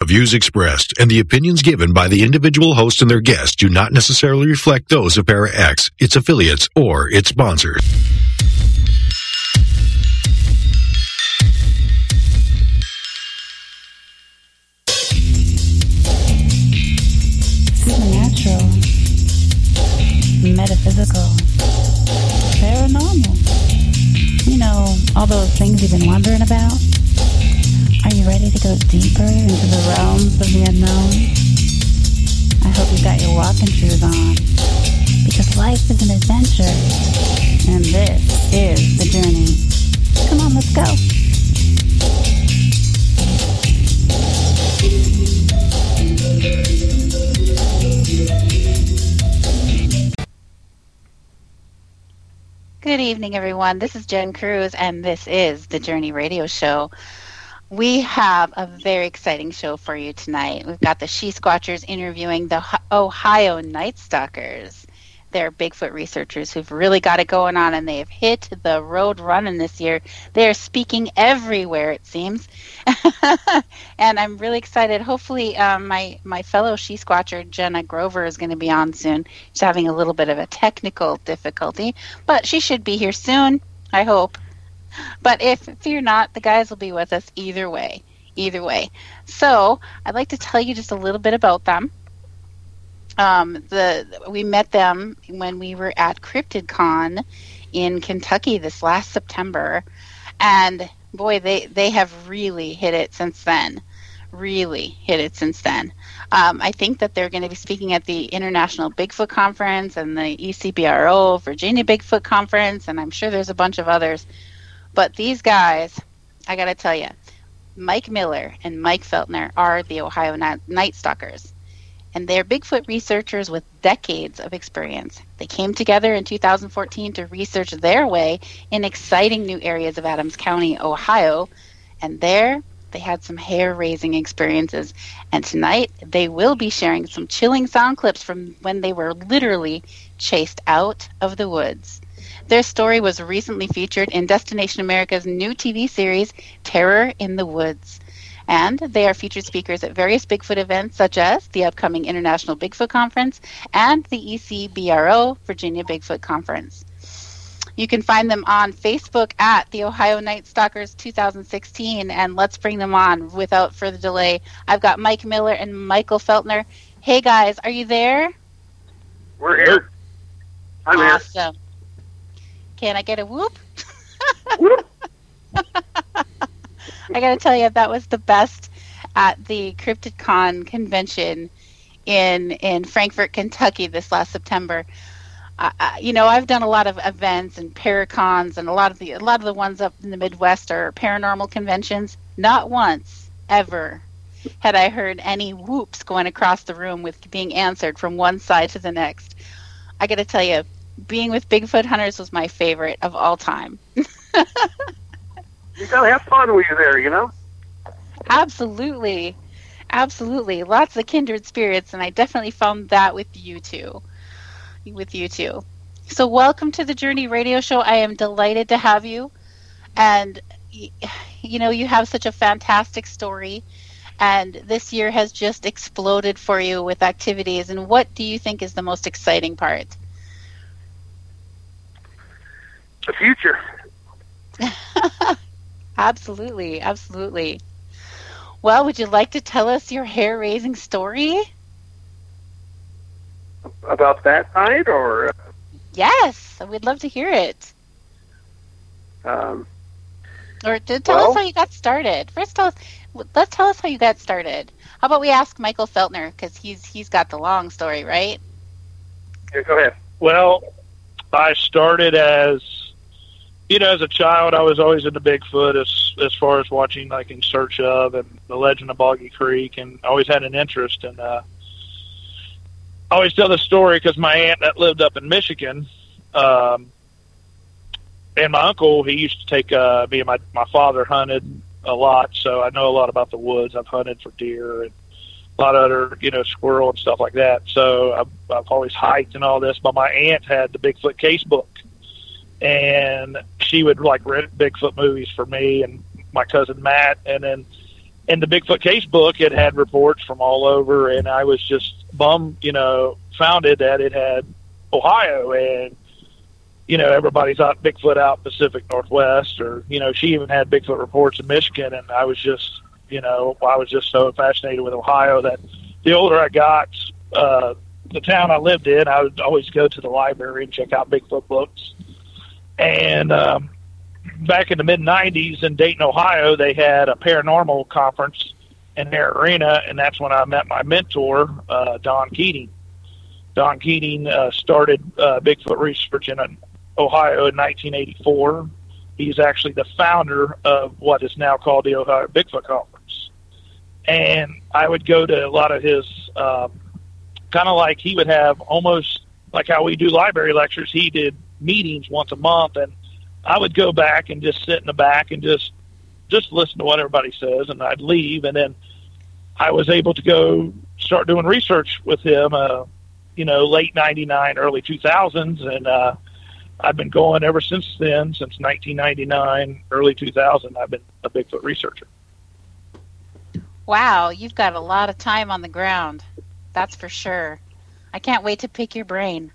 views expressed and the opinions given by the individual host and their guests do not necessarily reflect those of Para X, its affiliates, or its sponsors. Supernatural, metaphysical, paranormal. You know, all those things you've been wondering about? Are you ready to go deeper into the realms of the unknown? I hope you've got your walking shoes on, because life is an adventure, and this is the journey. Come on, let's go. Good evening, everyone. This is Jen Cruz, and this is the Journey Radio Show. We have a very exciting show for you tonight. We've got the She-Squatchers interviewing the Ohio Night Stalkers. They're Bigfoot researchers who've really got it going on, and they've hit the road running this year. They're speaking everywhere, it seems. And I'm really excited. Hopefully, my fellow She-Squatcher, Jenna Grover, is going to be on soon. She's having a little bit of a technical difficulty, but she should be here soon, I hope. But if fear not, the guys will be with us either way. So I'd like to tell you just a little bit about them. We met them when we were at CryptidCon in Kentucky this last September, and boy, they have really hit it since then. I think that they're going to be speaking at the International Bigfoot Conference and the ECBRO Virginia Bigfoot Conference, and I'm sure there's a bunch of others. But these guys, I got to tell you, Mike Miller and Mike Feltner are the Ohio Night Stalkers. And they're Bigfoot researchers with decades of experience. They came together in 2014 to research their way in exciting new areas of Adams County, Ohio. And there, they had some hair-raising experiences. And tonight, they will be sharing some chilling sound clips from when they were literally chased out of the woods. Their story was recently featured in Destination America's new TV series, Terror in the Woods. And they are featured speakers at various Bigfoot events, such as the upcoming International Bigfoot Conference and the ECBRO Virginia Bigfoot Conference. You can find them on Facebook at the Ohio Night Stalkers 2016, and let's bring them on without further delay. I've got Mike Miller and Michael Feltner. Hey, guys, are you there? We're here. I'm here. Awesome. Can I get a whoop? Whoop. I got to tell you, that was the best at the CryptidCon convention in Frankfort, Kentucky this last September. I've done a lot of events and Paracons, and a lot of the ones up in the Midwest are paranormal conventions. Not once, ever, had I heard any whoops going across the room with being answered from one side to the next. I got to tell you, being with Bigfoot hunters was my favorite of all time. You gotta have fun when you're there, you know? Absolutely. Lots of kindred spirits, and I definitely found that with you two. So welcome to the Journey Radio Show. I am delighted to have you. And, you have such a fantastic story. And this year has just exploded for you with activities. And what do you think is the most exciting part? The future. Absolutely. Well, would you like to tell us your hair-raising story? About that night, or? Yes, we'd love to hear it. Or tell us how you got started. First, let's tell us how you got started. How about we ask Michael Feltner, because he's got the long story, right? Yeah, go ahead. Well, I started as a child. I was always into Bigfoot as far as watching, like, In Search Of and The Legend of Boggy Creek, and always had an interest. And I always tell the story because my aunt that lived up in Michigan, and my uncle, he used to take me and my father hunted a lot, so I know a lot about the woods. I've hunted for deer and a lot of other, squirrel and stuff like that. So I've always hiked and all this. But my aunt had the Bigfoot case book, and she would rent Bigfoot movies for me and my cousin Matt, and in the Bigfoot case book, it had reports from all over, and I was just bummed, found it that it had Ohio, and, everybody thought Bigfoot out Pacific Northwest, or, she even had Bigfoot reports in Michigan, and I was just, I was just so fascinated with Ohio that the older I got, the town I lived in, I would always go to the library and check out Bigfoot books. And back in the mid-'90s in Dayton, Ohio, they had a paranormal conference in their arena, and that's when I met my mentor, Don Keating. Don Keating started Bigfoot research in Ohio in 1984. He's actually the founder of what is now called the Ohio Bigfoot Conference. And I would go to a lot of his, kind of like he would have almost like how we do library lectures. He did meetings once a month, and I would go back and just sit in the back and just listen to what everybody says, and I'd leave, and then I was able to go start doing research with him, late 99, early 2000s, and I've been going ever since then, since 1999, early 2000. I've been a Bigfoot researcher. Wow, you've got a lot of time on the ground. That's for sure. I can't wait to pick your brain.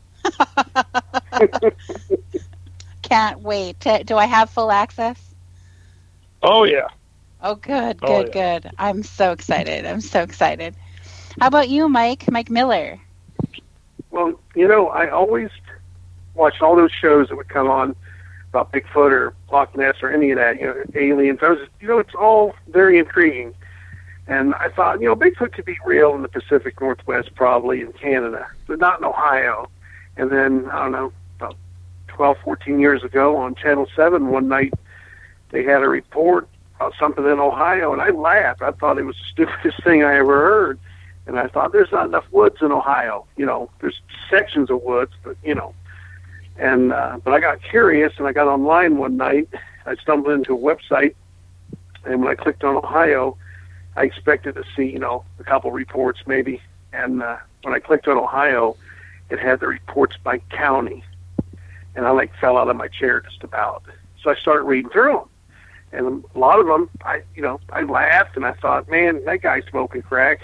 Can't wait. Do I have full access? Oh, yeah. Oh, good. I'm so excited. How about you, Mike Miller? Well, I always watched all those shows that would come on about Bigfoot or Loch Ness or any of that, aliens. It's all very intriguing. And I thought, Bigfoot could be real in the Pacific Northwest, probably in Canada, but not in Ohio. And then, I don't know, about 12, 14 years ago on Channel 7 one night, they had a report about something in Ohio, and I laughed. I thought it was the stupidest thing I ever heard. And I thought, there's not enough woods in Ohio. There's sections of woods, but, And but I got curious, and I got online one night. I stumbled into a website, and when I clicked on Ohio, I expected to see, a couple reports maybe. And when I clicked on Ohio, it had the reports by county. And I fell out of my chair just about. So I started reading through them. And a lot of them, I laughed, and I thought, man, that guy's smoking crack,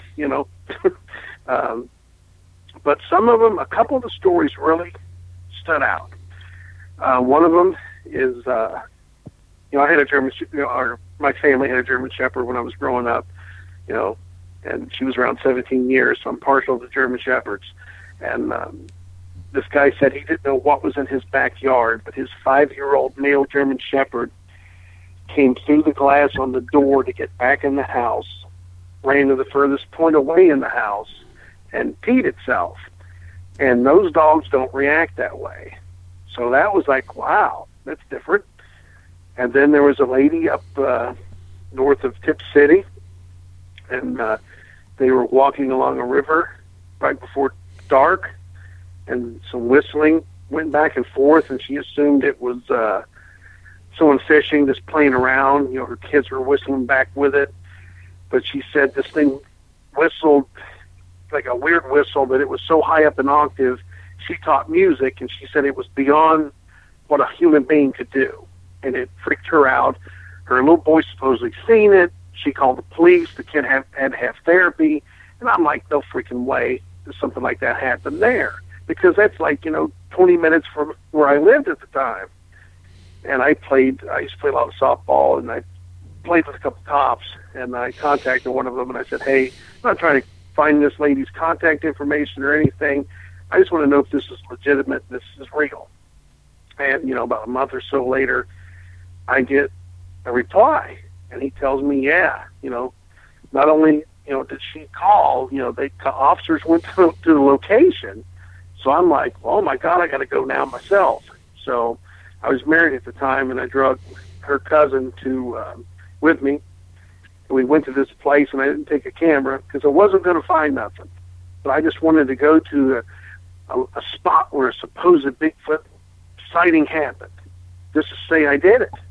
But some of them, a couple of the stories really stood out. One of them is, I had a German, or my family had a German Shepherd when I was growing up, and she was around 17 years, so I'm partial to German Shepherds. And this guy said he didn't know what was in his backyard, but his 5-year-old male German Shepherd came through the glass on the door to get back in the house, ran to the furthest point away in the house, and peed itself. And those dogs don't react that way. So that was wow, that's different. And then there was a lady up north of Tip City, and they were walking along a river right before dark, and some whistling went back and forth, and she assumed it was someone fishing, just playing around. Her kids were whistling back with it. But she said this thing whistled like a weird whistle, but it was so high up in octave, she taught music, and she said it was beyond what a human being could do. And it freaked her out. Her little boy supposedly seen it. She called the police. The kid had to have therapy. And I'm like, no freaking way does something like that happen there. Because that's 20 minutes from where I lived at the time. And I used to play a lot of softball, and I played with a couple cops, and I contacted one of them, and I said, hey, I'm not trying to find this lady's contact information or anything. I just want to know if this is legitimate, this is real. And, about a month or so later, I get a reply, and he tells me, yeah, not only, did she call, officers went to the location. So I'm like, oh my God, I got to go now myself. So I was married at the time, and I drug her cousin with me. And we went to this place, and I didn't take a camera because I wasn't going to find nothing. But I just wanted to go to a spot where a supposed Bigfoot sighting happened, just to say I did it,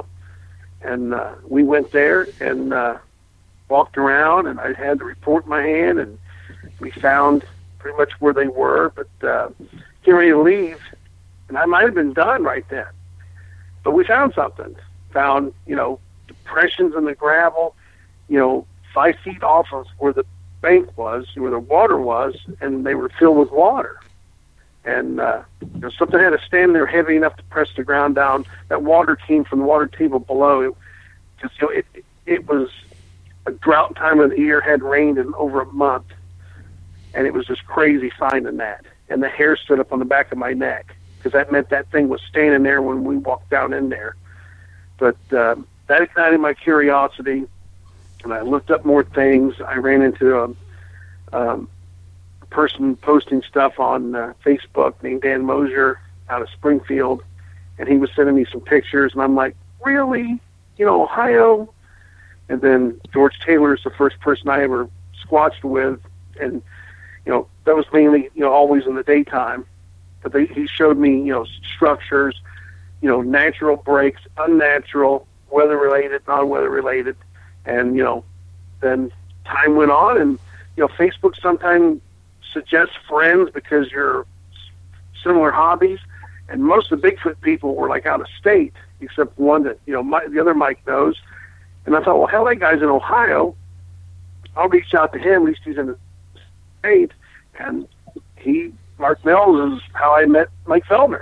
And we went there and walked around, and I had the report in my hand, and we found pretty much where they were, but getting ready to leave, and I might have been done right then. But we found something. Found, depressions in the gravel, 5 feet off of where the bank was, where the water was, and they were filled with water. And something had to stand there heavy enough to press the ground down. That water came from the water table below. It was a drought time of the year, had rained in over a month, and it was just crazy finding that. And the hair stood up on the back of my neck, because that meant that thing was standing there when we walked down in there. But that ignited my curiosity, and I looked up more things. I ran into a person posting stuff on Facebook named Dan Mosier out of Springfield, and he was sending me some pictures, and I'm like, really? Ohio? And then George Taylor is the first person I ever squatched with, and that was mainly always in the daytime. But he showed me structures, natural breaks, unnatural, weather related, non-weather related, and then time went on, and Facebook sometimes suggests friends because you're similar hobbies, and most of the Bigfoot people were like out of state, except one that the other Mike knows. And I thought, well, hell, that guy's in Ohio. I'll reach out to him. At least he's in the state. And Mark Mills is how I met Mike Feldner.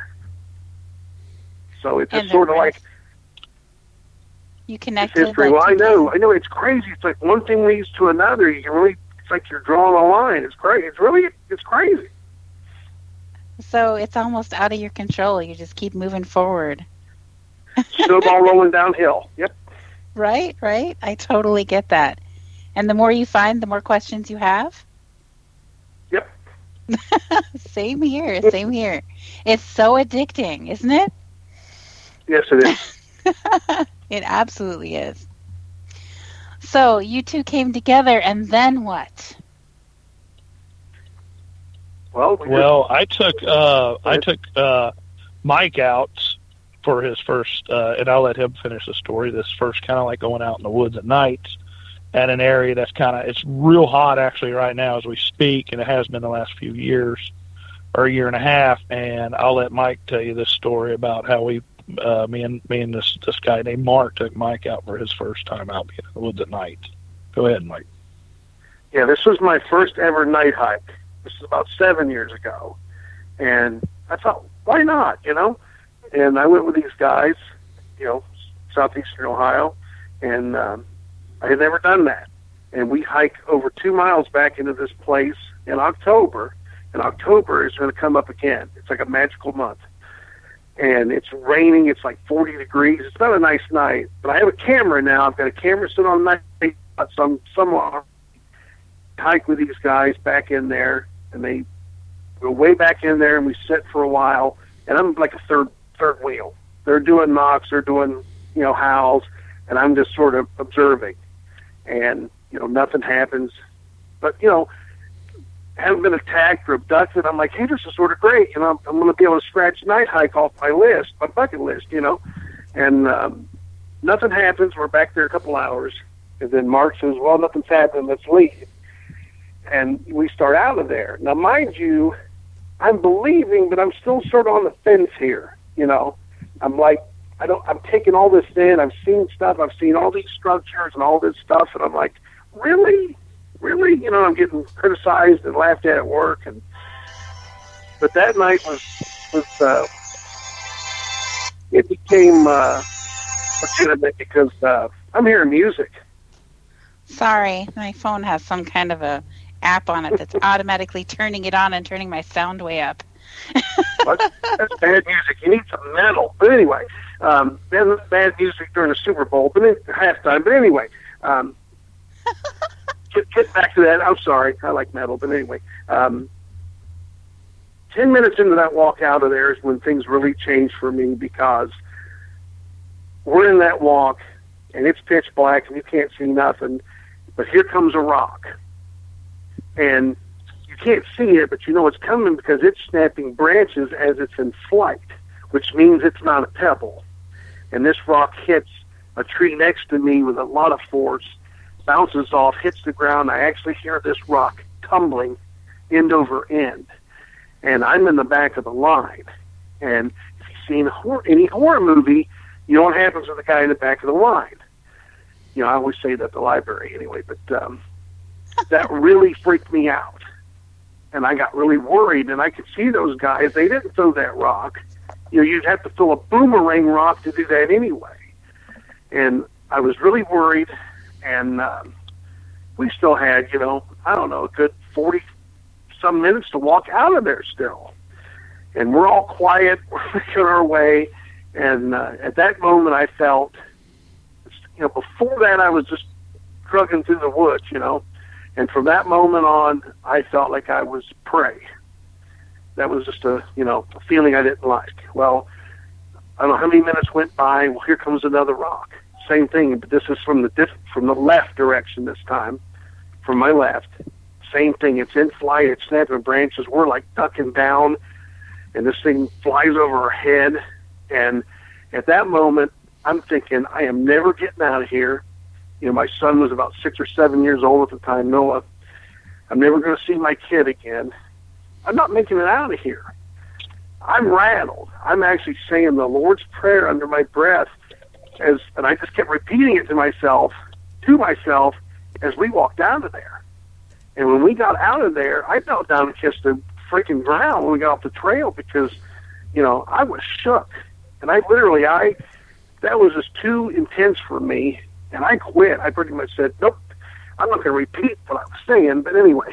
So it's just sort of like you connected. History. Well, I know. It's crazy. It's like one thing leads to another. You can really. It's like you're drawing a line. It's crazy. It's crazy. So it's almost out of your control. You just keep moving forward. Snowball rolling downhill. Yep. Right. I totally get that. And the more you find, the more questions you have? Yep. Same here. It's so addicting, isn't it? Yes, it is. It absolutely is. So you two came together, and then what? Well, I took Mike out for his first, and I'll let him finish the story. This first kind of like going out in the woods at night at an area that's it's real hot actually right now as we speak, and it has been the last few years or a year and a half. And I'll let Mike tell you this story about how we, me and this guy named Mark took Mike out for his first time out in the woods at night. Go ahead, Mike. Yeah, this was my first ever night hike. This is about 7 years ago, and I thought, why not? And I went with these guys, southeastern Ohio, and I had never done that. And we hiked over 2 miles back into this place in October, and October is going to come up again. It's like a magical month. And it's raining. It's like 40 degrees. It's not a nice night, but I have a camera now. I've got a camera sitting on my somewhere. Hike with these guys back in there, and they go way back in there, and we sit for a while, and I'm like a third wheel. They're doing knocks, they're doing, howls, and I'm just sort of observing. And, nothing happens. But, haven't been attacked or abducted. I'm like, hey, this is sort of great. I'm going to be able to scratch night hike off my bucket list, And nothing happens. We're back there a couple hours. And then Mark says, well, nothing's happening. Let's leave. And we start out of there. Now, mind you, I'm believing, but I'm still sort of on the fence here. I'm like, I'm taking all this in. I've seen stuff. I've seen all these structures and all this stuff. And I'm like, really? I'm getting criticized and laughed at work. But that night was it became legitimate because I'm hearing music. Sorry, my phone has some kind of a app on it that's automatically turning it on and turning my sound way up. That's bad music. You need some metal. But anyway, bad music during the Super Bowl, but halftime. But anyway, get back to that. I'm sorry. I like metal, but anyway. 10 minutes into that walk out of there is when things really changed for me, because we're in that walk, and it's pitch black, and you can't see nothing. But here comes a rock. And you can't see it, but you know it's coming because it's snapping branches as it's in flight, which means it's not a pebble. And this rock hits a tree next to me with a lot of force, bounces off, hits the ground. I actually hear this rock tumbling end over end. And I'm in the back of the line. And if you've seen any horror movie, you know what happens with the guy in the back of the line. You know, I always say that at the library anyway, but that really freaked me out. And I got really worried, and I could see those guys. They didn't throw that rock. You know, you'd have to throw a boomerang rock to do that anyway. And I was really worried, and we still had, you know, I don't know, a good 40-some minutes to walk out of there still. And we're all quiet, we're making our way, and at that moment I felt, you know, before that I was just trucking through the woods, you know, and from that moment on, I felt like I was prey. That was just a feeling I didn't like. Well, I don't know how many minutes went by. Well, here comes another rock. Same thing, but this is from the left direction this time, from my left. Same thing. It's in flight. It's snapping branches. We're like ducking down, and this thing flies over our head. And at that moment, I'm thinking, I am never getting out of here. You know, my son was about 6 or 7 years old at the time, Noah. I'm never going to see my kid again. I'm not making it out of here. I'm rattled. I'm actually saying the Lord's Prayer under my breath, and I just kept repeating it to myself as we walked out of there. And when we got out of there, I knelt down and kissed the freaking ground when we got off the trail because, you know, I was shook. And that was just too intense for me, and I quit. I pretty much said, nope, I'm not going to repeat what I was saying. But anyway,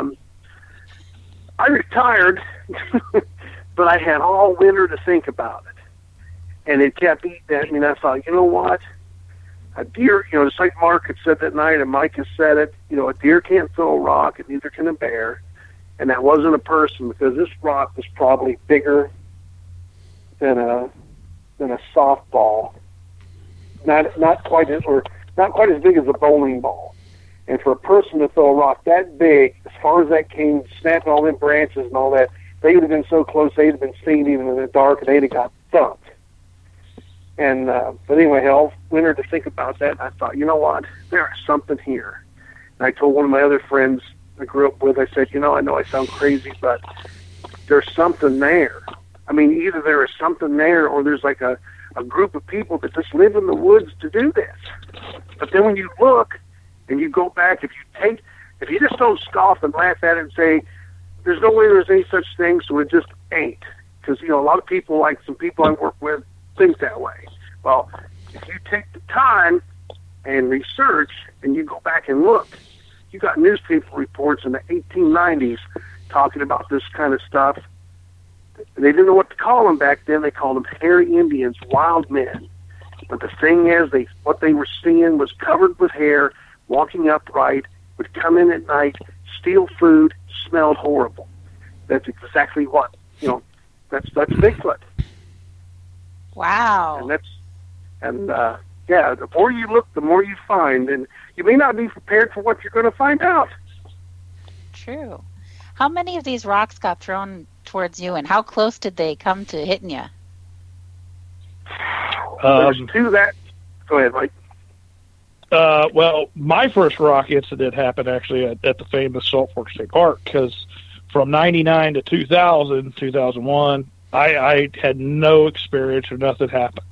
I retired, but I had all winter to think about it. And it kept eating at me, and I thought, you know what? A deer, you know, just like Mark had said that night, and Mike has said it, you know, a deer can't throw a rock, and neither can a bear. And that wasn't a person, because this rock was probably bigger than a softball. Not quite as big as a bowling ball. And for a person to throw a rock that big, as far as that came, snapping all them branches and all that, they would have been so close, they'd have been seen even in the dark, and they'd have got thumped. And but anyway, hell, winter to think about that. I thought, you know what? There is something here. And I told one of my other friends I grew up with, I said, you know I sound crazy, but there's something there. I mean, either there is something there, or there's like a group of people that just live in the woods to do this. But then when you look and you go back, if you just don't scoff and laugh at it and say, there's no way there's any such thing, so it just ain't. Because, you know, a lot of people, like some people I work with, think that way. Well, if you take the time and research and you go back and look, you got newspaper reports in the 1890s talking about this kind of stuff. They didn't know what to call them back then. They called them hairy Indians, wild men. But the thing is, what they were seeing was covered with hair, walking upright, would come in at night, steal food, smelled horrible. That's exactly what, you know, that's Bigfoot. Wow. Yeah, the more you look, the more you find, and you may not be prepared for what you're going to find out. True. How many of these rocks got thrown towards you, and how close did they come to hitting you? There's two that. Go ahead, Mike. Well, my first rock incident happened actually at the famous Salt Fork State Park, because from 99 to 2001, I had no experience or nothing happened.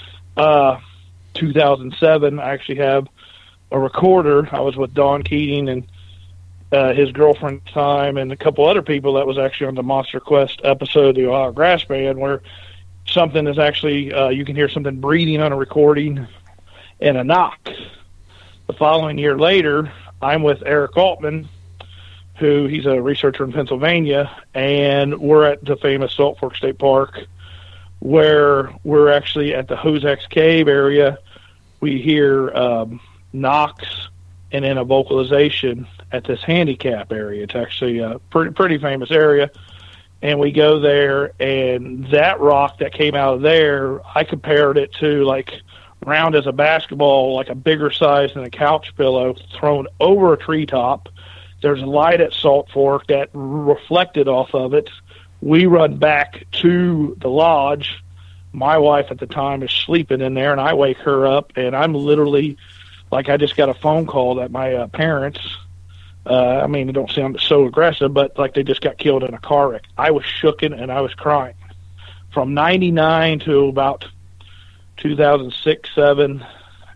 2007, I actually have a recorder. I was with Don Keating and his girlfriend at the time and a couple other people that was actually on the Monster Quest episode of the Ohio Grass Band, where something is actually, you can hear something breathing on a recording and a knock. The following year later, I'm with Eric Altman, who he's a researcher in Pennsylvania, and we're at the famous Salt Fork State Park, where we're actually at the Hosex Cave area. We hear knocks and then a vocalization at this handicap area. It's actually a pretty famous area. And we go there, and that rock that came out of there, I compared it to like round as a basketball, like a bigger size than a couch pillow, thrown over a treetop. There's a light at Salt Fork that reflected off of it. We run back to the lodge. My wife at the time is sleeping in there, and I wake her up, and I'm literally like, I just got a phone call that my parents, I mean, it don't sound so aggressive, but like they just got killed in a car wreck. I was shooken and I was crying. From 99 to about 2006, 7,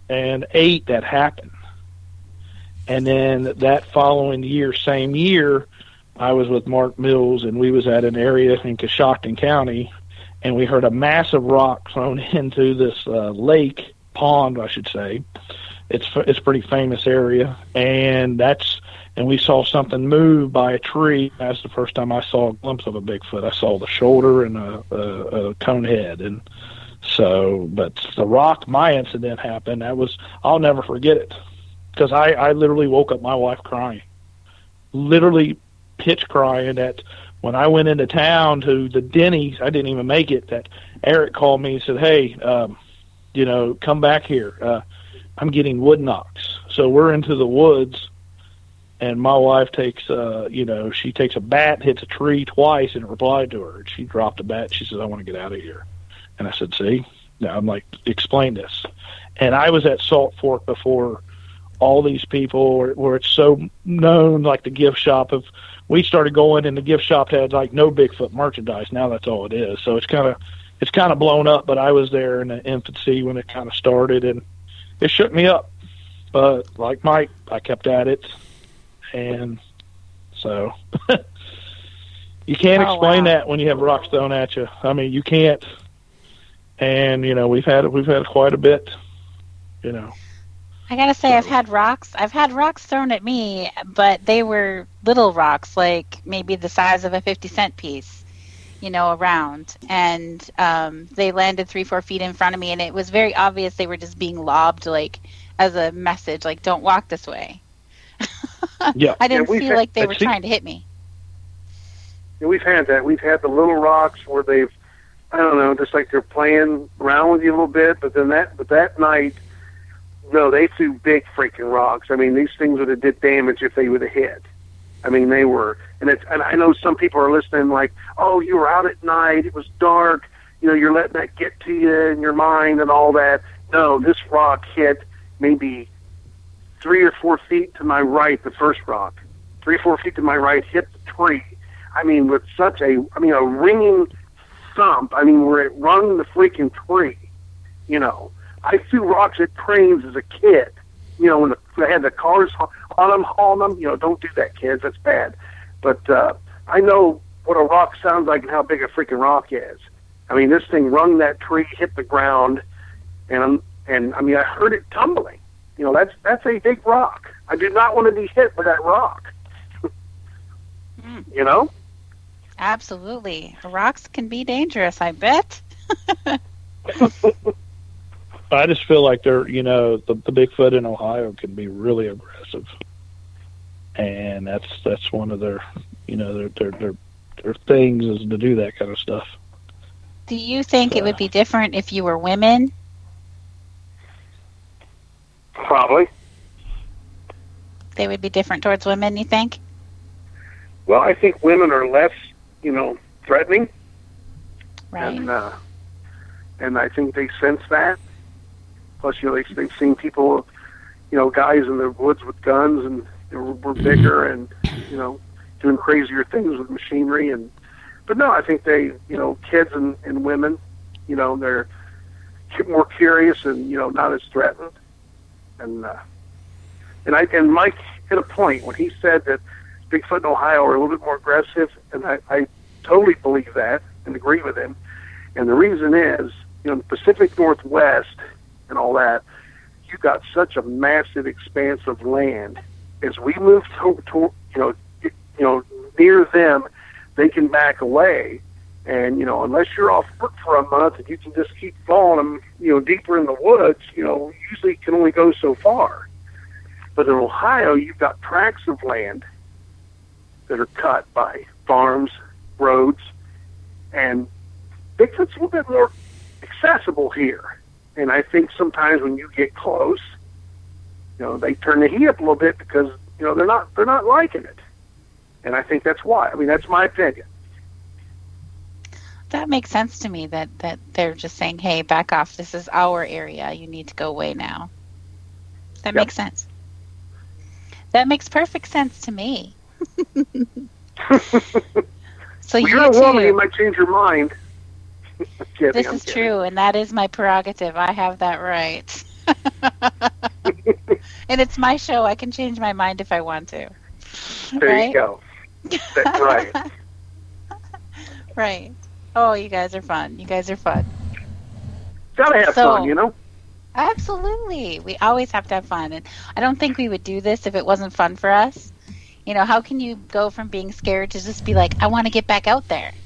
2008 that happened. And then that following year, same year, I was with Mark Mills, and we was at an area in Coshocton County, and we heard a massive rock thrown into this lake, pond, I should say. It's a pretty famous area, and we saw something move by a tree. That's the first time I saw a glimpse of a Bigfoot. I saw the shoulder and a cone head, and so. But the rock, my incident happened. I'll never forget it, because I literally woke up my wife crying, literally pitch crying. That when I went into town to the Denny's, I didn't even make it. That Eric called me and said, "Hey, come back here. I'm getting wood knocks." So we're into the woods, and my wife takes, she takes a bat, hits a tree twice, and it replied to her. She dropped a bat. She said, "I want to get out of here." And I said, "See?" Now I'm like, "Explain this." And I was at Salt Fork before all these people, where it's so known, like the gift shop. We started going, and the gift shop had like no Bigfoot merchandise. Now that's all it is. So it's kind of blown up. But I was there in the infancy when it kind of started, and it shook me up. But like Mike, I kept at it, and so you can't explain that when you have rocks thrown at you. I mean, you can't. And we've had quite a bit. I gotta say, I've had rocks thrown at me, but they were little rocks, like maybe the size of a 50-cent piece, around. And they landed 3-4 feet in front of me, and it was very obvious they were just being lobbed, like, as a message, like, don't walk this way. Yeah. I didn't feel like they were trying to hit me. Yeah, we've had that. We've had the little rocks where they've, I don't know, just like they're playing around with you a little bit, but that night, no, they threw big freaking rocks. I mean, these things would have did damage if they would have hit. I mean, they were, and I know some people are listening like, "Oh, you were out at night, it was dark, you're letting that get to you in your mind and all that." No, this rock hit maybe 3 or 4 feet to my right, the first rock. 3 or 4 feet to my right hit the tree. I mean, with such a ringing thump. I mean, where it rung the freaking tree, I threw rocks at trains as a kid, when they had the cars on them, hauling them. Don't do that, kids. That's bad. But I know what a rock sounds like and how big a freaking rock is. I mean, this thing rung that tree, hit the ground, and I mean, I heard it tumbling. That's a big rock. I do not want to be hit with that rock. Absolutely. Rocks can be dangerous, I bet. I just feel like they're, the Bigfoot in Ohio can be really aggressive, and that's one of their, their things is to do that kind of stuff. Do you think it would be different if you were women? Probably. They would be different towards women, you think? Well, I think women are less, threatening. Right. And I think they sense that. Plus, they've seen people, guys in the woods with guns, and were bigger and, doing crazier things with machinery. But no, I think they, kids and women, they're more curious and, not as threatened. And Mike hit a point when he said that Bigfoot in Ohio are a little bit more aggressive, and I totally believe that and agree with him. And the reason is, in the Pacific Northwest and all that, you got such a massive expanse of land. As we move to near them, they can back away. And, unless you're off work for a month and you can just keep following them, deeper in the woods, usually can only go so far. But in Ohio, you've got tracts of land that are cut by farms, roads, and Bigfoot's a little bit more accessible here. And I think sometimes when you get close, they turn the heat up a little bit because, they're not liking it. And I think that's why. I mean, that's my opinion. That makes sense to me that they're just saying, hey, back off. This is our area. You need to go away now. That makes sense. That makes perfect sense to me. So well, you're a woman, you might change your mind. This is true, and that is my prerogative. I have that right. And it's my show. I can change my mind if I want to. There you go. That's right. Right. Oh, you guys are fun. Gotta have fun, you know? Absolutely. We always have to have fun. And I don't think we would do this if it wasn't fun for us. You know, how can you go from being scared to just be like, I want to get back out there?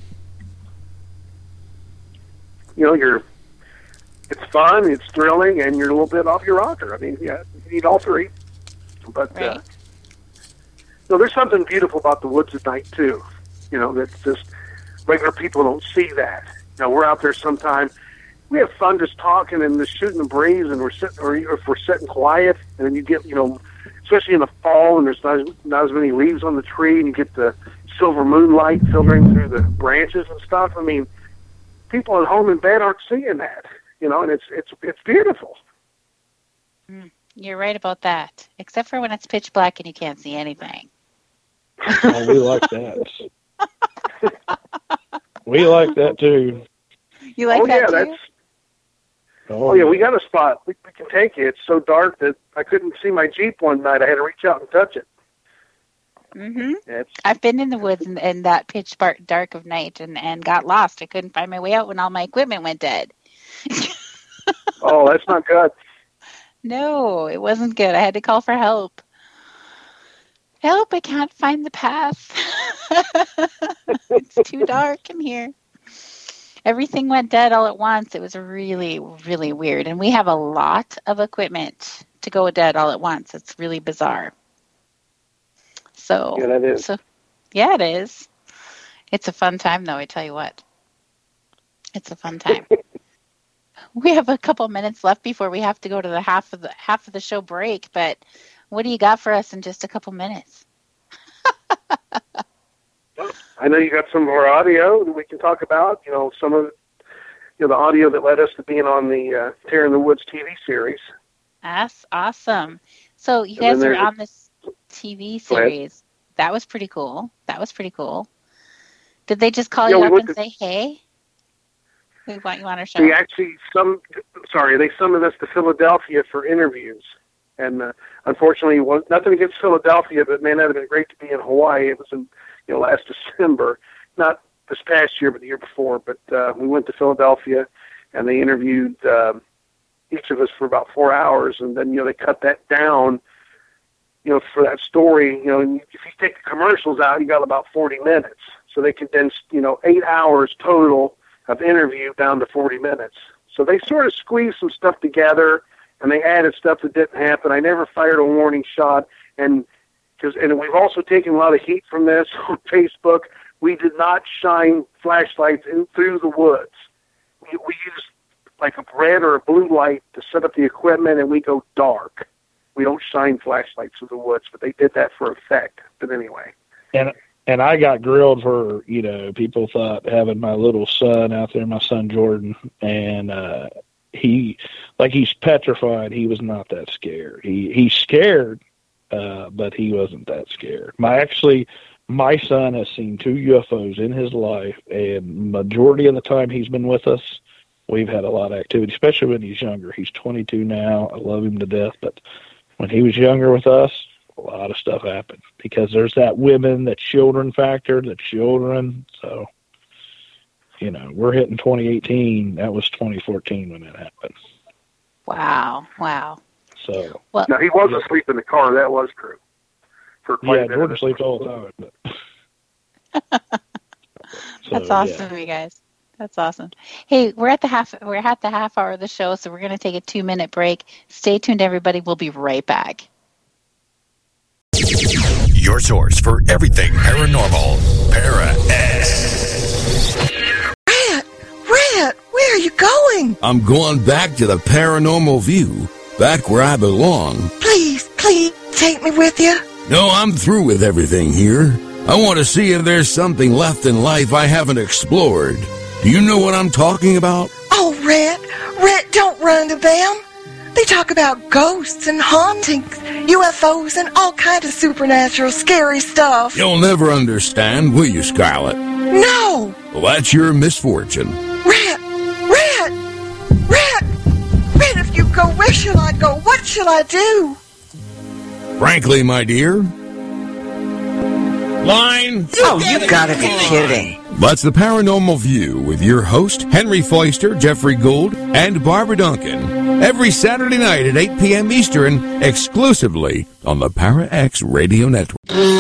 You know, it's fun, it's thrilling, and you're a little bit off your rocker. I mean, yeah, you need all three. But, right. There's something beautiful about the woods at night, too. You know, that's just, regular people don't see that. You know, we're out there sometime. We have fun just talking and just shooting the breeze, and we're sitting, or if we're sitting quiet, and then you get, you know, especially in the fall, and there's not as many leaves on the tree, and you get the silver moonlight filtering through the branches and stuff. I mean, people at home in bed aren't seeing that, you know, and it's beautiful. You're right about that, except for when it's pitch black and you can't see anything. Oh, we like that. We like that too. You like that too? Oh yeah, we got a spot. We can take you. It's so dark that I couldn't see my Jeep one night. I had to reach out and touch it. I've been in the woods in that pitch dark of night and got lost. I couldn't find my way out when all my equipment went dead. Oh, that's not good. No, it wasn't good. I had to call for help. Help, I can't find the path. It's too dark in here. Everything went dead all at once. It was really, really weird. And we have a lot of equipment to go dead all at once. It's really bizarre. So, yeah, that is. Yeah, it is. It's a fun time, though, I tell you what. It's a fun time. We have a couple minutes left before we have to go to the half of the show break, but what do you got for us in just a couple minutes? I know you got some of our audio that we can talk about. You know, some of the audio that led us to being on the Terror in the Woods TV series. That's awesome. So you guys are on this TV series. That was pretty cool. Did they just call you up and say, "Hey, we want you on our show"? They actually they summoned us to Philadelphia for interviews. And unfortunately, nothing against Philadelphia, but man, that would have been great to be in Hawaii. It was in last December, not this past year, but the year before. But we went to Philadelphia, and they interviewed each of us for about 4 hours, and then they cut that down. For that story, if you take the commercials out, you got about 40 minutes. So they condensed 8 hours total of interview down to 40 minutes. So they sort of squeezed some stuff together. And they added stuff that didn't happen. I never fired a warning shot, and we've also taken a lot of heat from this on Facebook. We did not shine flashlights through the woods. We used like a red or a blue light to set up the equipment, and we go dark. We don't shine flashlights through the woods, but they did that for effect. But anyway. And I got grilled for, people thought having my little son out there, my son Jordan, and he's petrified. He was not that scared. He's scared, but he wasn't that scared. My son has seen 2 UFOs in his life, and majority of the time he's been with us, we've had a lot of activity, especially when he's younger. He's 22 now. I love him to death, but when he was younger with us, a lot of stuff happened because there's that women, that children factor, so we're hitting 2018. That was 2014 when that happened. Wow. So. Well, now, he was asleep in the car. That was true. Jordan sleeps all the time. That's awesome, you guys. That's awesome. Hey, we're at the half hour of the show, so we're going to take a 2-minute break. Stay tuned, everybody. We'll be right back. Your source for everything paranormal. Para-X. Red, where are you going? I'm going back to the Paranormal View, back where I belong. Please, take me with you. No, I'm through with everything here. I want to see if there's something left in life I haven't explored. Do you know what I'm talking about? Oh, Red, don't run to them. They talk about ghosts and hauntings, UFOs, and all kinds of supernatural, scary stuff. You'll never understand, will you, Scarlet? No. Well, that's your misfortune. Red, if you don't go. Where shall I go? What shall I do? Frankly, my dear. Line. You gotta be kidding. That's the Paranormal View with your host, Henry Foister, Jeffrey Gould, and Barbara Duncan. Every Saturday night at 8 p.m. Eastern, exclusively on the Para X Radio Network.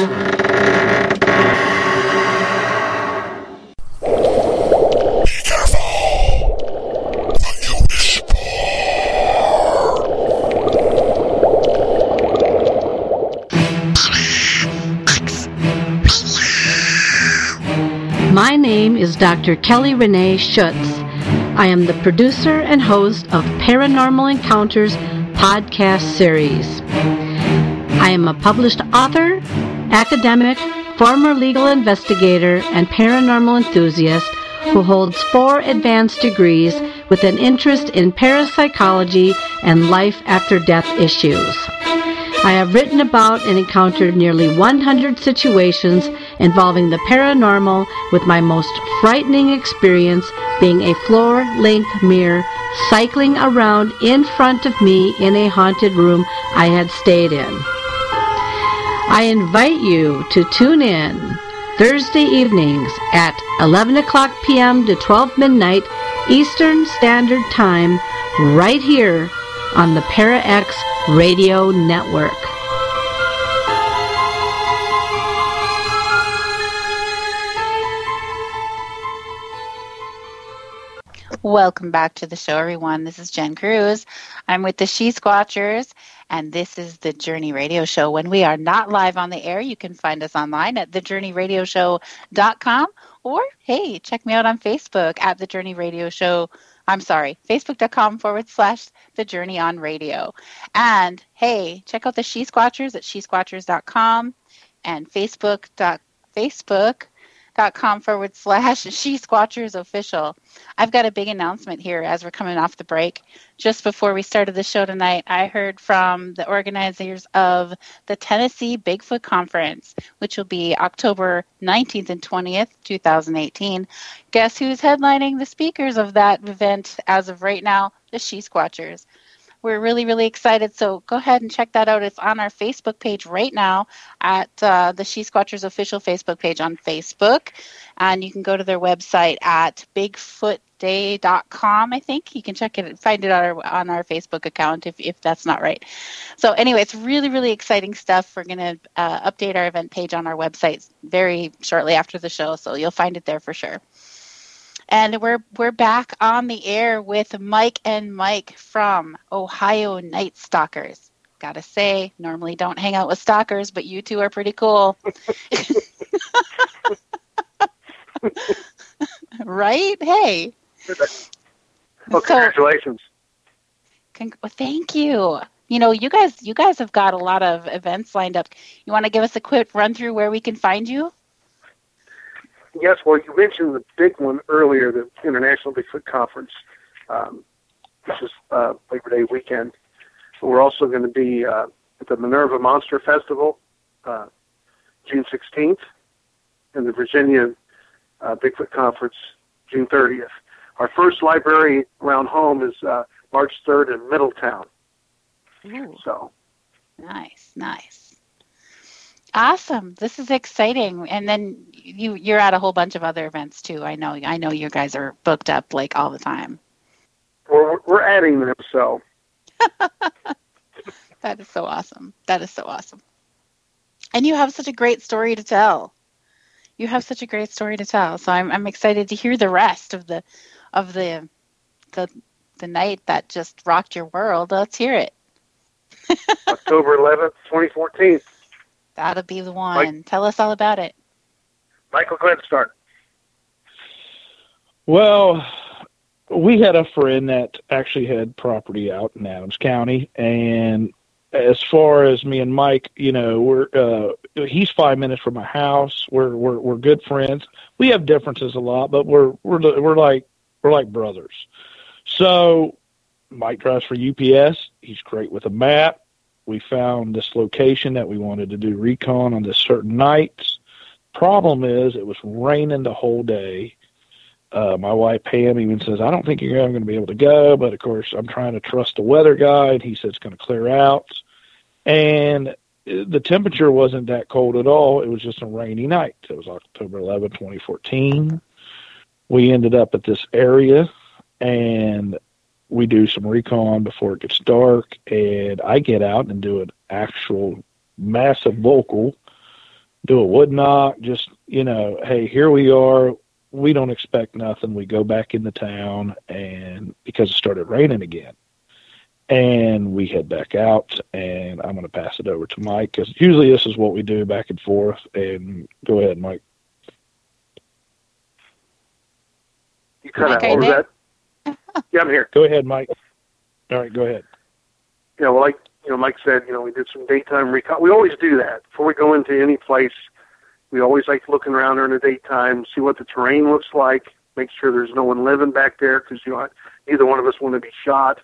My name is Dr. Kelly Renee Schutz. I am the producer and host of Paranormal Encounters podcast series. I am a published author, academic, former legal investigator, and paranormal enthusiast who holds 4 advanced degrees with an interest in parapsychology and life after death issues. I have written about and encountered nearly 100 situations involving the paranormal, with my most frightening experience being a floor-length mirror cycling around in front of me in a haunted room I had stayed in. I invite you to tune in Thursday evenings at 11 o'clock p.m. to 12 midnight Eastern Standard Time right here on the Para X Radio Network. Welcome back to the show, everyone. This is Jen Cruz. I'm with the She Squatchers, and this is the Journey Radio Show. When we are not live on the air, you can find us online at thejourneyradioshow.com, or, hey, check me out on Facebook at The Journey Radio Show. Facebook.com/The Journey on Radio. And, hey, check out the She Squatchers at shesquatchers.com and Facebook.com/She Squatchers Official. I've got a big announcement here as we're coming off the break. Just before we started the show tonight, I heard from the organizers of the Tennessee Bigfoot Conference, which will be October 19th and 20th, 2018. Guess who's headlining the speakers of that event as of right now? The She Squatchers. We're really, really excited, so go ahead and check that out. It's on our Facebook page right now at the She Squatchers official Facebook page on Facebook. And you can go to their website at bigfootday.com, I think. You can check it, find it on our Facebook account if that's not right. So anyway, it's really, really exciting stuff. We're going to update our event page on our website very shortly after the show, so you'll find it there for sure. And we're back on the air with Mike and Mike from Ohio Night Stalkers. Gotta say, normally don't hang out with stalkers, but you two are pretty cool. Right? Hey. Well, congratulations. Thank you. You know, you guys have got a lot of events lined up. You want to give us a quick run through where we can find you? Yes, well, you mentioned the big one earlier, the International Bigfoot Conference. This is Labor Day weekend. We're also going to be at the Minerva Monster Festival, June 16th, and the Virginia Bigfoot Conference, June 30th. Our first library around home is March 3rd in Middletown. Ooh. So, nice. Awesome. This is exciting. And then you're at a whole bunch of other events too. I know you guys are booked up like all the time. We're adding them, so. That is so awesome. And you have such a great story to tell. So I'm excited to hear the rest of the night that just rocked your world. Let's hear it. October 11th, 2014. That'll be the one. Tell us all about it. Michael, go ahead and start. Well, we had a friend that actually had property out in Adams County, and as far as me and Mike, you know, he's 5 minutes from my house. We're good friends. We have differences a lot, but we're like brothers. So Mike drives for UPS. He's great with a map. We found this location that we wanted to do recon on this certain nights. Problem is, it was raining the whole day. My wife, Pam, even says, I don't think you're going to be able to go. But, of course, I'm trying to trust the weather guy. He said it's going to clear out. And the temperature wasn't that cold at all. It was just a rainy night. It was October 11, 2014. We ended up at this area, and we do some recon before it gets dark. And I get out and do an actual massive vocal, do a wood knock, just, hey, here we are. We don't expect nothing. We go back into town, and because it started raining again. And we head back out, and I'm going to pass it over to Mike, because usually this is what we do back and forth. And go ahead, Mike. You cut out. What was that? Yeah, I'm here. Go ahead, Mike. All right, go ahead. Well, like Mike said, we did some daytime recon. We always do that before we go into any place. We always like looking around during the daytime, see what the terrain looks like, make sure there's no one living back there, because neither one of us want to be shot.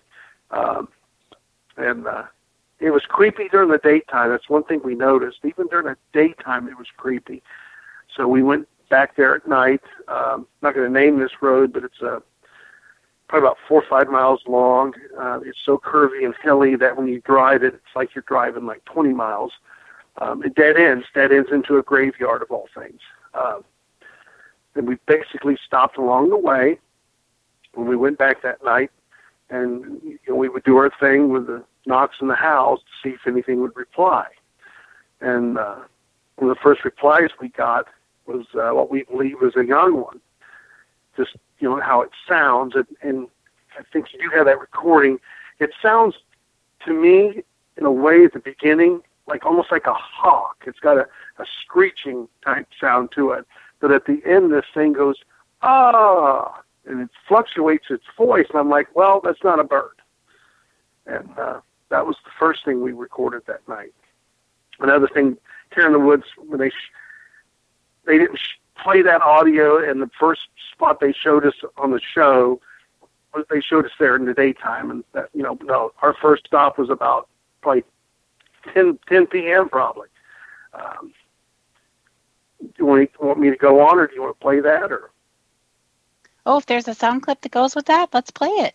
And it was creepy during the daytime. That's one thing we noticed. Even during the daytime, it was creepy. So we went back there at night. I'm not going to name this road, but it's probably about 4 or 5 miles long. It's so curvy and hilly that when you drive it, it's like you're driving like 20 miles. It dead ends into a graveyard of all things. And we basically stopped along the way when we went back that night, and we would do our thing with the knocks in the house to see if anything would reply. And one of the first replies we got was what we believe was a young one. Just, how it sounds. And I think you do have that recording. It sounds to me, in a way, at the beginning, like almost like a hawk. It's got a screeching type sound to it. But at the end, this thing goes, ah, and it fluctuates its voice. And I'm like, well, that's not a bird. And that was the first thing we recorded that night. Another thing, here in the woods, when they didn't play that audio in the first spot they showed us on the show, they showed us there in the daytime. And that, no, our first stop was about probably 10 p.m. probably. Do you want me to go on, or do you want to play that? Or if there's a sound clip that goes with that, let's play it.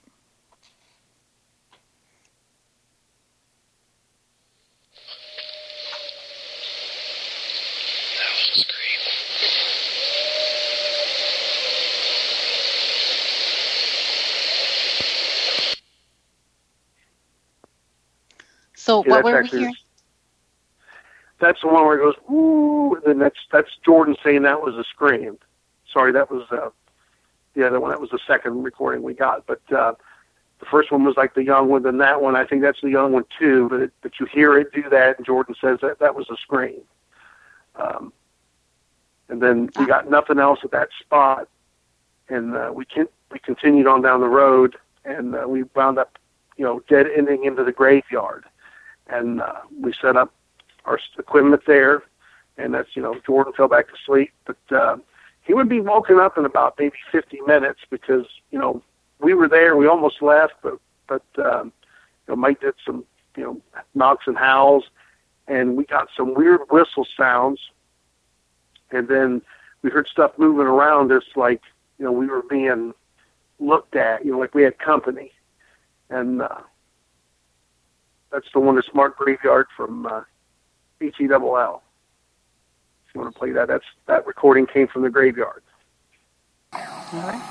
That was a scream. So what were we hearing? That's the one where it goes, ooh, and then that's Jordan saying that was a scream. Sorry, that was the other one. That was the second recording we got. But the first one was like the young one. Then that one, I think that's the young one too. But you hear it do that, and Jordan says that was a scream. And then we got nothing else at that spot, and we continued on down the road, and we wound up, dead ending into the graveyard, and we set up our equipment there, and that's, Jordan fell back to sleep, but he would be woken up in about maybe 50 minutes because, we were there, we almost left, but Mike did some, knocks and howls, and we got some weird whistle sounds, and then we heard stuff moving around us like, we were being looked at, like we had company, and that's the one, the Smart Graveyard from HELL. If you want to play that, that recording came from the graveyard. All right.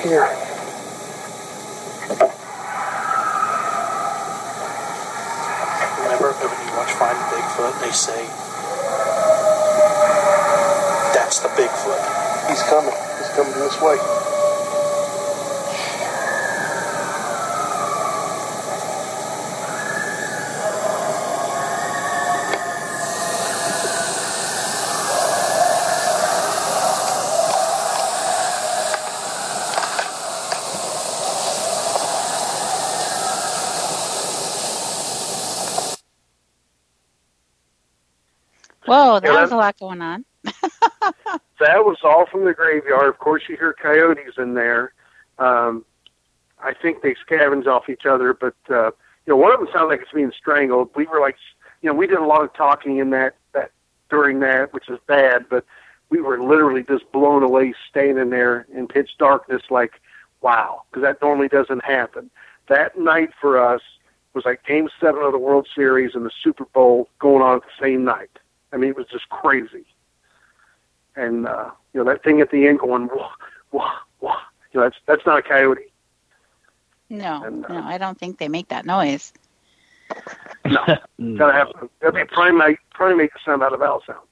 here. Remember when you watch Finding Bigfoot, they say, that's the Bigfoot. He's coming. He's coming this way. Whoa, that was a lot going on. That was all from the graveyard. Of course, you hear coyotes in there. I think they scavenge off each other, but one of them sounded like it's being strangled. We were like, we did a lot of talking in that during that, which is bad, but we were literally just blown away standing there in pitch darkness, like, wow, because that normally doesn't happen. That night for us was like Game 7 of the World Series and the Super Bowl going on at the same night. I mean, it was just crazy. And, that thing at the end going, wah, wah, wah. That's not a coyote. No, I don't think they make that noise. No. Gotta have, that'd be primate sound out of vowel sound.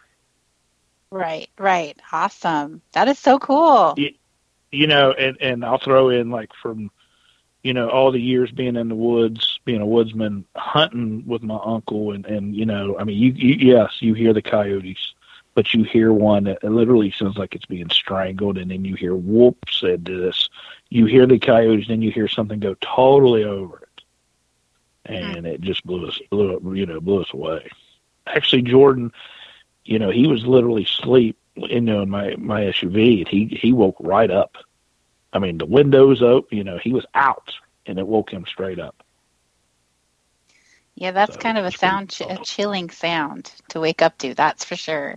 Right. Awesome. That is so cool. And I'll throw in, like, from, all the years being in the woods, being a woodsman, hunting with my uncle, and I mean, yes, you hear the coyotes, but you hear one that literally sounds like it's being strangled, and then you hear whoop, said this. You hear the coyotes, then you hear something go totally over it, and it just blew us away. Actually, Jordan, he was literally asleep, in my SUV, and he woke right up. I mean, the windows open, he was out, and it woke him straight up. Yeah, that's kind of a chilling sound to wake up to. That's for sure.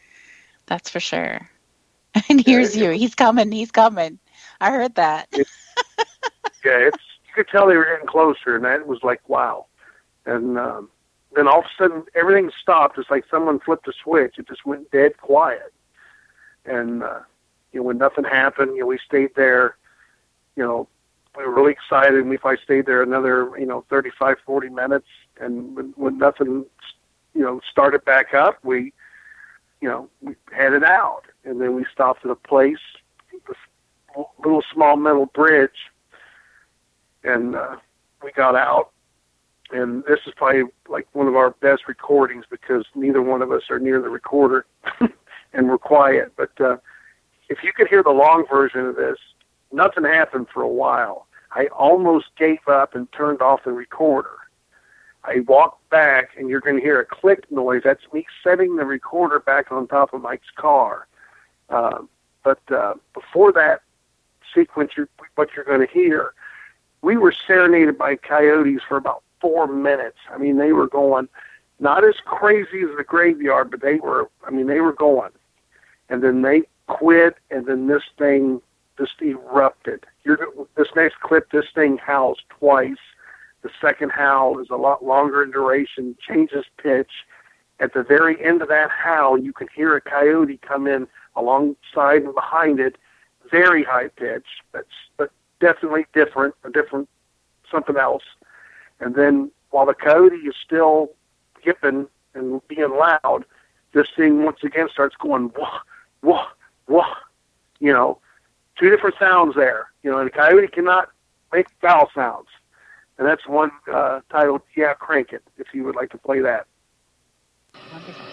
And here's you. He's coming. I heard that. You could tell they were getting closer, and that was like, wow. And then all of a sudden, everything stopped. It's like someone flipped a switch. It just went dead quiet. And, when nothing happened, we stayed there, we were really excited, and if I stayed there another, 35, 40 minutes, and when nothing, started back up, we headed out, and then we stopped at a place, this little small metal bridge, and we got out, and this is probably like one of our best recordings because neither one of us are near the recorder, and we're quiet, but if you could hear the long version of this, nothing happened for a while. I almost gave up and turned off the recorder. I walked back, and you're going to hear a click noise. That's me setting the recorder back on top of Mike's car. But before that sequence, what you're going to hear, we were serenaded by coyotes for about 4 minutes. I mean, they were going not as crazy as the graveyard, but they were going. And then they quit, and then this thing just erupted. This next clip, this thing howls twice. The second howl is a lot longer in duration, changes pitch. At the very end of that howl, you can hear a coyote come in alongside and behind it, very high pitch, but definitely different, something else. And then while the coyote is still yipping and being loud, this thing once again starts going wah, wah, wah. Two different sounds there. And a coyote cannot make vowel sounds. And that's one titled Yeah, Crank It, if you would like to play that. Wonderful.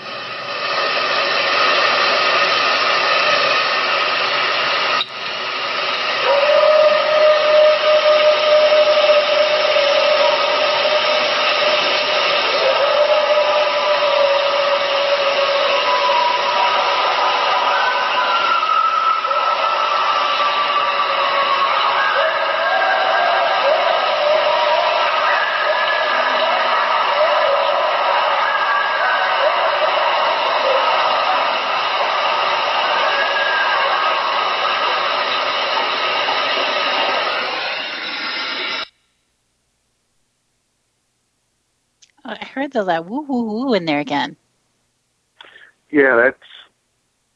I heard the woo woo woo in there again. Yeah,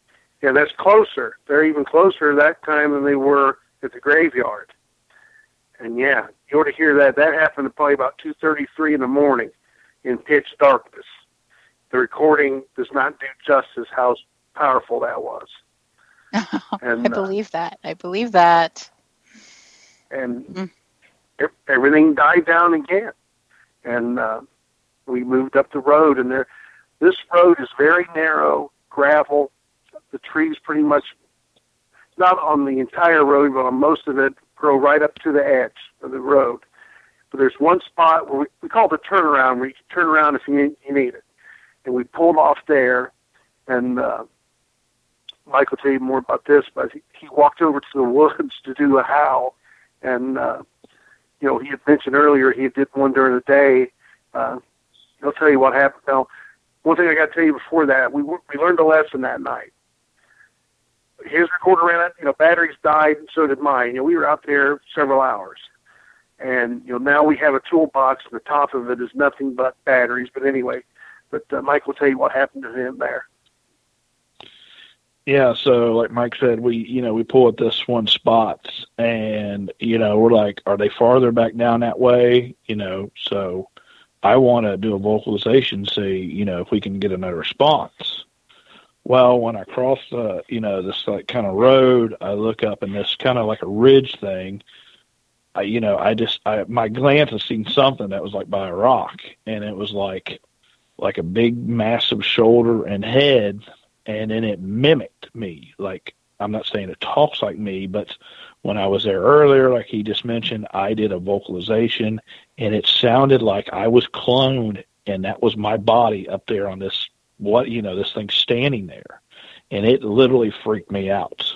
Yeah, that's closer. They're even closer that time than they were at the graveyard. And yeah, you ought to hear that. That happened at probably about 2:33 in the morning in pitch darkness. The recording does not do justice how powerful that was. And, I believe that. I believe that. And everything died down again. And we moved up the road, and this road is very narrow, gravel. The trees pretty much, not on the entire road, but on most of it, grow right up to the edge of the road. But there's one spot where we call it the turnaround, where you can turn around if you need it. And we pulled off there, and Mike will tell you more about this, but he walked over to the woods to do a howl. And, he had mentioned earlier he did one during the day. He'll tell you what happened. Now, one thing I got to tell you before that, we learned a lesson that night. His recorder ran out, batteries died, and so did mine. We were out there several hours. And, now we have a toolbox, and the top of it is nothing but batteries. But anyway, Mike will tell you what happened to him there. Yeah, so like Mike said, we pull at this one spot, and, we're like, are they farther back down that way? So I want to do a vocalization, see, if we can get another response. Well, when I cross this like kind of road, I look up and this kind of like a ridge thing. My glance has seen something that was like by a rock, and it was like a big, massive shoulder and head, and then it mimicked me. Like, I'm not saying it talks like me, but when I was there earlier, like he just mentioned, I did a vocalization, and it sounded like I was cloned, and that was my body up there on this. This thing standing there, and it literally freaked me out.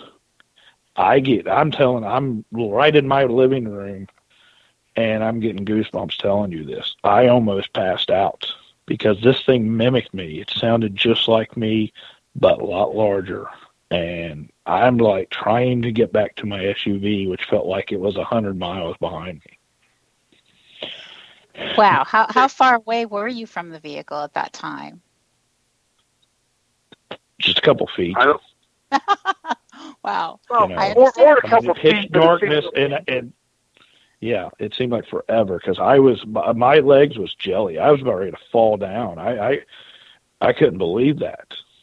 I'm right in my living room, and I'm getting goosebumps telling you this. I almost passed out because this thing mimicked me. It sounded just like me, but a lot larger. And I'm like trying to get back to my SUV, which felt like it was 100 miles behind me. Wow. How far away were you from the vehicle at that time? Just a couple feet. Wow. Well, or a couple pitch feet. Darkness, and yeah, it seemed like forever because my legs was jelly. I was about ready to fall down. I couldn't believe that,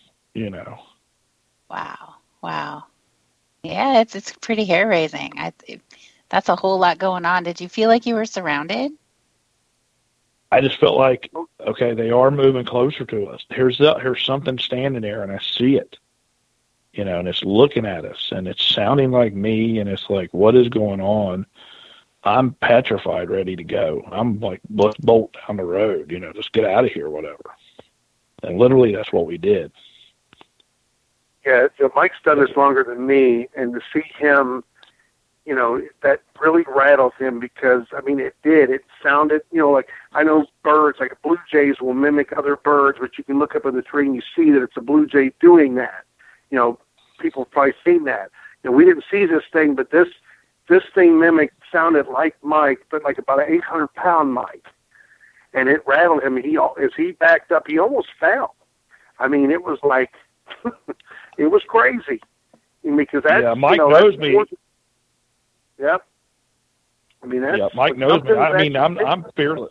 Wow. Yeah, it's pretty hair raising. That's a whole lot going on. Did you feel like you were surrounded? I just felt like, okay, they are moving closer to us. Here's something standing there, and I see it, and it's looking at us, and it's sounding like me, and it's like, what is going on? I'm petrified, ready to go. I'm like, let's bolt down the road, just get out of here, whatever. And literally, that's what we did. Yeah, Mike's done this longer than me, and to see him, that really rattled him because, it did. It sounded, like, I know birds, like blue jays will mimic other birds, but you can look up in the tree and you see that it's a blue jay doing that. People have probably seen that. We didn't see this thing, but this thing sounded like Mike, but like about an 800-pound Mike. And it rattled him. As he backed up, he almost fell. It was like, it was crazy. Because that's, Mike knows me. Yep. That's, Mike knows me. I'm fearless.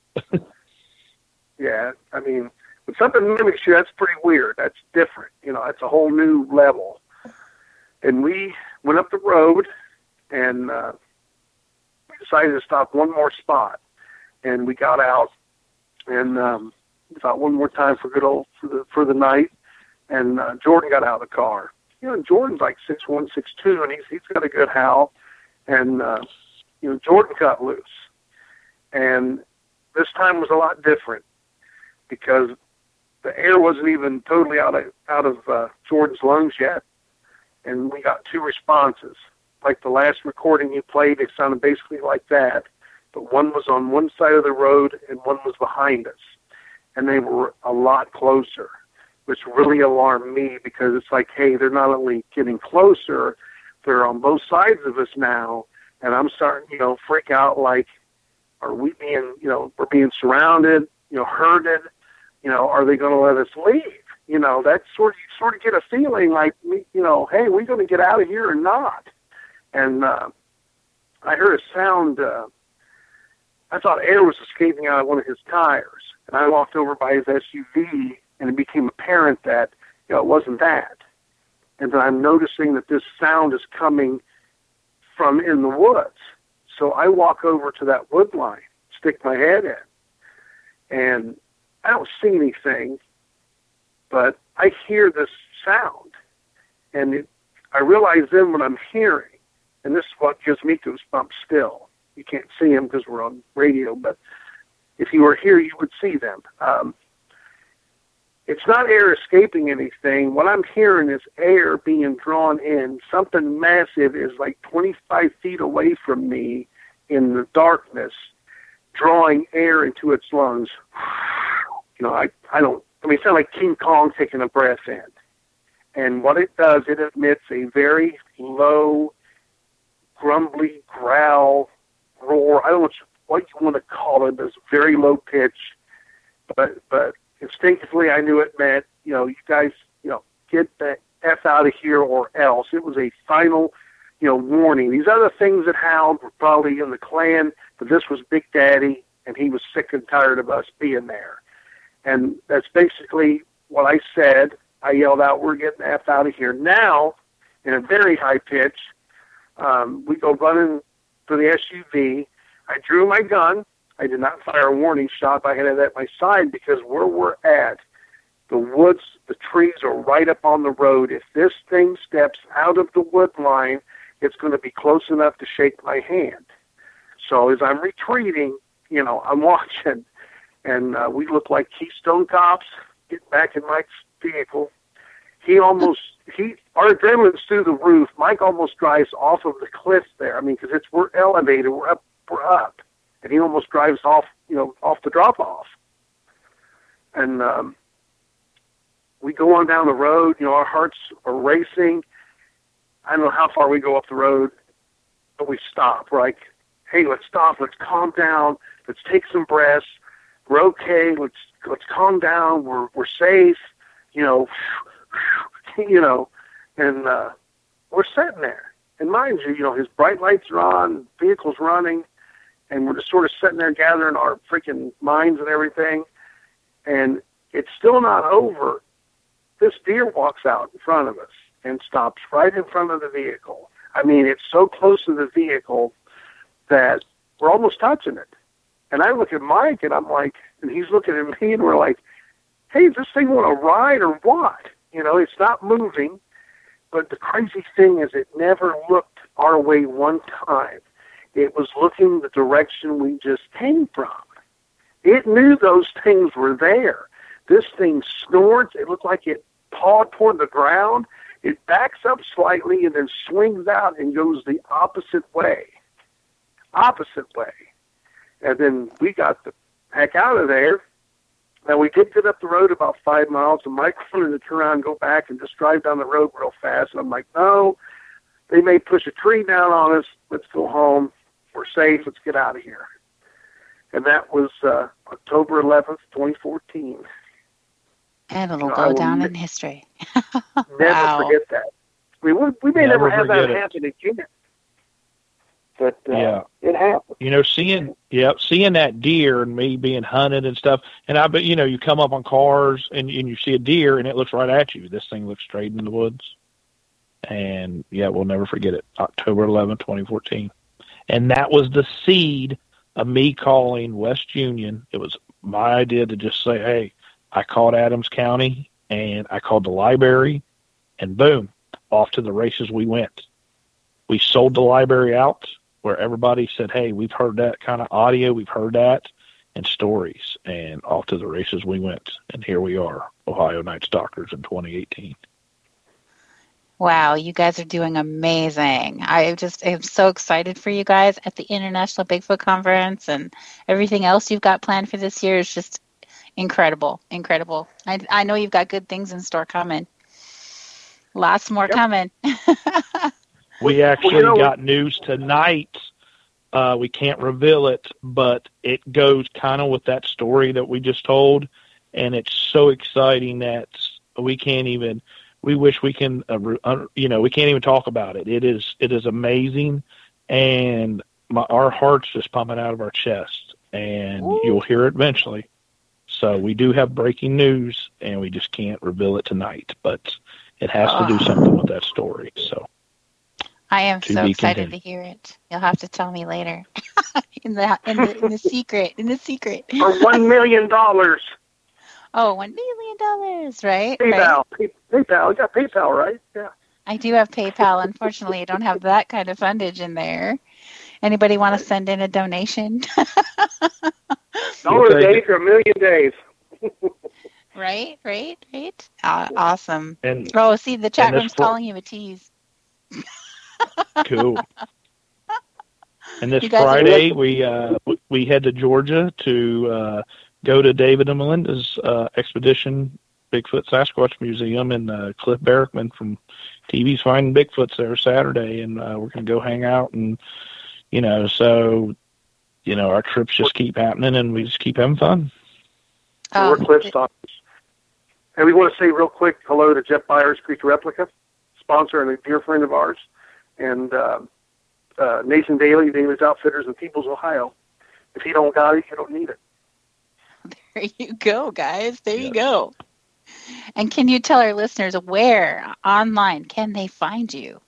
Yeah, when something mimics you, that's pretty weird. That's different. That's a whole new level. And we went up the road, and we decided to stop one more spot. And we got out, and thought one more time for the night. And Jordan got out of the car. Jordan's like 6'1", 6'2", and he's got a good howl. And, Jordan got loose. And this time was a lot different because the air wasn't even totally out of Jordan's lungs yet. And we got two responses. Like the last recording you played, it sounded basically like that. But one was on one side of the road and one was behind us. And they were a lot closer, which really alarmed me because it's like, hey, they're not only getting closer, they're on both sides of us now, and I'm starting, freak out like, are we being, we're being surrounded, herded, are they going to let us leave? You know, that's you sort of get a feeling like, you know, hey, we're going to get out of here or not. And I heard a sound. I thought air was escaping out of one of his tires. And I walked over by his SUV, and it became apparent that, you know, it wasn't that. And then I'm noticing that this sound is coming from in the woods. So I walk over to that wood line, stick my head in, and I don't see anything, but I hear this sound. And I realize then what I'm hearing, and this is what gives me goosebumps still. You can't see them because we're on radio, but if you were here, you would see them. It's not air escaping anything. What I'm hearing is air being drawn in. Something massive is like 25 feet away from me in the darkness, drawing air into its lungs. You know, it sounds like King Kong taking a breath in. And what it does, it emits a very low, grumbly growl, roar. I don't know what you want to call it, but it's very low pitch. But instinctively, I knew it meant, you know, you guys, you know, get the F out of here or else. It was a final, you know, warning. These other things that howled were probably in the clan, but this was Big Daddy, and he was sick and tired of us being there. And that's basically what I said. I yelled out, we're getting the F out of here. Now, in a very high pitch, we go running for the SUV. I drew my gun. I did not fire a warning shot, but I had it at my side because where we're at, the woods, the trees are right up on the road. If this thing steps out of the wood line, it's going to be close enough to shake my hand. So as I'm retreating, you know, I'm watching, and we look like Keystone Cops. Get back in Mike's vehicle. Our adrenaline's through the roof. Mike almost drives off of the cliff there. I mean, because we're elevated, we're up. And he almost drives off, you know, off the drop-off. And we go on down the road. You know, our hearts are racing. I don't know how far we go up the road, but we stop. We're like, hey, let's stop. Let's calm down. Let's take some breaths. We're okay. Let's calm down. We're safe. You know, and we're sitting there. And mind you, you know, his bright lights are on, vehicle's running. And we're just sort of sitting there gathering our freaking minds and everything. And it's still not over. This deer walks out in front of us and stops right in front of the vehicle. I mean, it's so close to the vehicle that we're almost touching it. And I look at Mike, and I'm like, and he's looking at me, and we're like, hey, does this thing want to ride or what? You know, it's not moving. But the crazy thing is it never looked our way one time. It was looking the direction we just came from. It knew those things were there. This thing snorts. It looked like it pawed toward the ground. It backs up slightly and then swings out and goes the opposite way. And then we got the heck out of there. Now, we did get up the road about 5 miles, and Mike wanted to turn around and go back and just drive down the road real fast. And I'm like, no, they may push a tree down on us. Let's go home. We're safe. Let's get out of here. And that was October 11th, 2014. And it'll go down in history. Never forget that. We may never have that happen again. But it happened. You know, seeing that deer and me being hunted and stuff, and I bet, you know, you come up on cars and you see a deer and it looks right at you. This thing looks straight in the woods. And, yeah, we'll never forget it. October 11th, 2014. And that was the seed of me calling West Union. It was my idea to just say, hey, I called Adams County, and I called the library, and boom, off to the races we went. We sold the library out where everybody said, hey, we've heard that kind of audio, we've heard that, and stories, and off to the races we went. And here we are, Ohio Night Stalkers in 2018. Wow, you guys are doing amazing. I just am so excited for you guys at the International Bigfoot Conference, and everything else you've got planned for this year is just incredible. I know you've got good things in store coming. Lots more coming. We actually got news tonight. We can't reveal it, but it goes kind of with that story that we just told, and it's so exciting that we can't even. We wish we can, we can't even talk about it. It is amazing, and our heart's just pumping out of our chest, and you'll hear it eventually. So we do have breaking news, and we just can't reveal it tonight, but it has to do something with that story. So I am so excited to hear it. You'll have to tell me later in the secret. For $1 million. Oh, $1 million, right? PayPal. Right? PayPal. You got PayPal, right? Yeah. I do have PayPal. Unfortunately, I don't have that kind of fundage in there. Anybody want to send in a donation? $1 a day for 1 million days. Right. Awesome. And, see, the chat room's calling you a tease. Cool. And this Friday, we head to Georgia to go to David and Melinda's expedition, Bigfoot Sasquatch Museum, and Cliff Barrickman from TV's Finding Bigfoots there Saturday, and we're going to go hang out, and our trips just keep happening, and we just keep having fun. We're Cliff Stalkers. And we want to say real quick hello to Jeff Byers, Creature Replica, sponsor and a dear friend of ours, and Nathan Daly, Daly's Outfitters in Peoples, Ohio. If you don't got it, you don't need it. There you go, guys. There you go. And can you tell our listeners where online can they find you?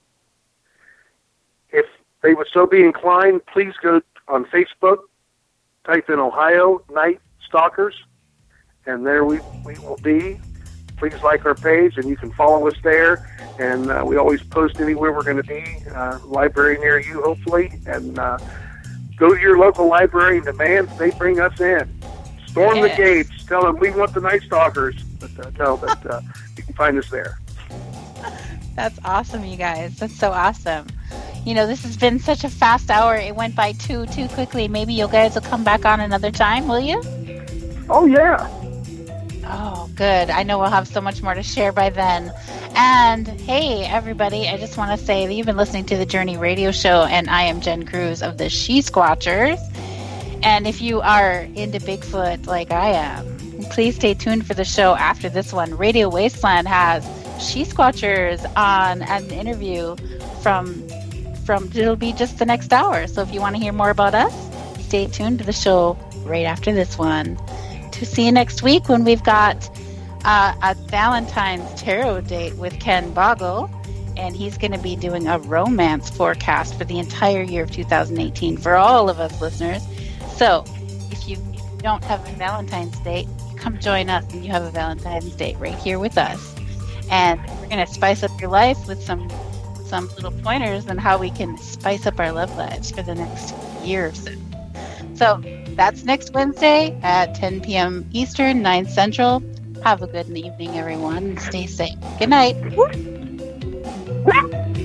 If they would so be inclined, please go on Facebook, type in Ohio Night Stalkers, and there we will be. Please like our page, and you can follow us there. And we always post anywhere we're going to be, library near you, hopefully. And go to your local library and demand they bring us in. Storm the gates. Tell them we want the Night Stalkers. But tell them that you can find us there. That's awesome, you guys. That's so awesome. This has been such a fast hour. It went by too quickly. Maybe you guys will come back on another time, will you? Oh, yeah. Oh, good. I know we'll have so much more to share by then. And, hey, everybody, I just want to say that you've been listening to the Journey Radio Show, and I am Jen Cruz of the She Squatchers. And if you are into Bigfoot like I am, please stay tuned for the show after this one. Radio Wasteland has She Squatchers on an interview from it'll be just the next hour. So if you want to hear more about us, stay tuned to the show right after this one. To see you next week when we've got a Valentine's tarot date with Ken Boggle, and he's going to be doing a romance forecast for the entire year of 2018 for all of us listeners. So if you don't have a Valentine's date, come join us and you have a Valentine's date right here with us. And we're going to spice up your life with some little pointers on how we can spice up our love lives for the next year or so. So that's next Wednesday at 10 p.m. Eastern, 9 Central. Have a good evening, everyone, and stay safe. Good night.